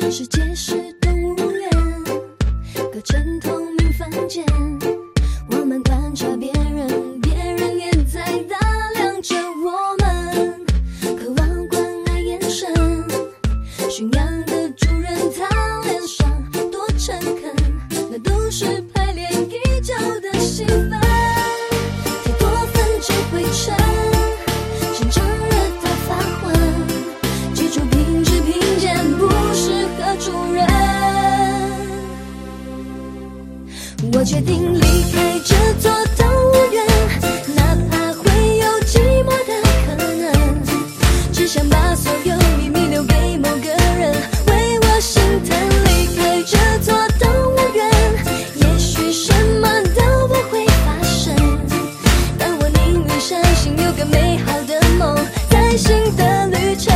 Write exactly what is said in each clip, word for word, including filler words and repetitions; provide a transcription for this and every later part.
世界是动物园，隔成透明房间，我们观察别人，别人也在打量着我们，渴望关爱眼神，驯养的主人他脸上多诚恳，那都是排练已久的戏份，太多粉尘灰尘，现场惹他发昏，记住品质品鉴不适合主人。我决定离开这座动物园，哪怕会有寂寞的可能，只想把所有秘密留给某个人为我心疼。离开这座动物园，也许什么都不会发生，但我宁愿相信有个美好的梦在新的旅程。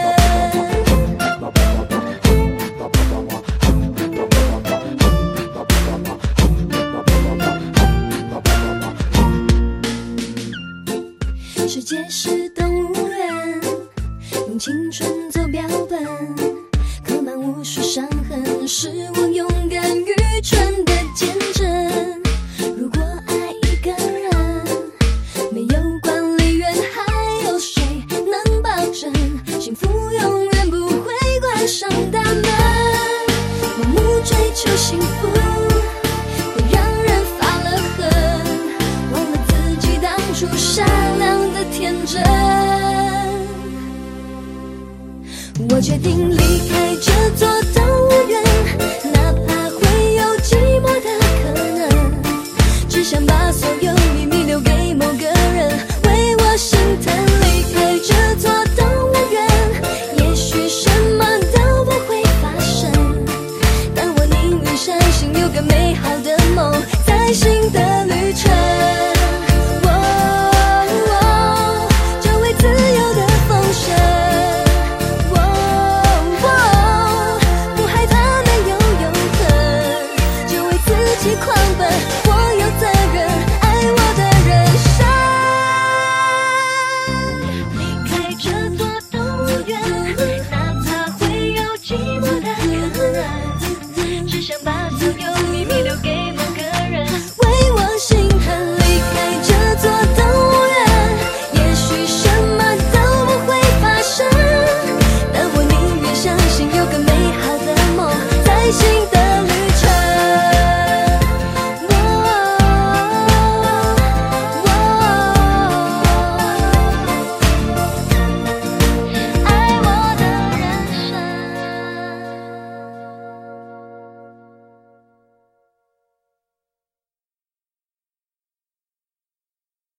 世界是动物园，用青春走标本，刻满无数伤痕，是我勇敢愚蠢的见证。如果爱一个人，没有管理员，还有谁能保证幸福永远不会关上大门？盲目追求幸福会让人发了恨，忘了自己当初善良的天真。我决定离开这座动物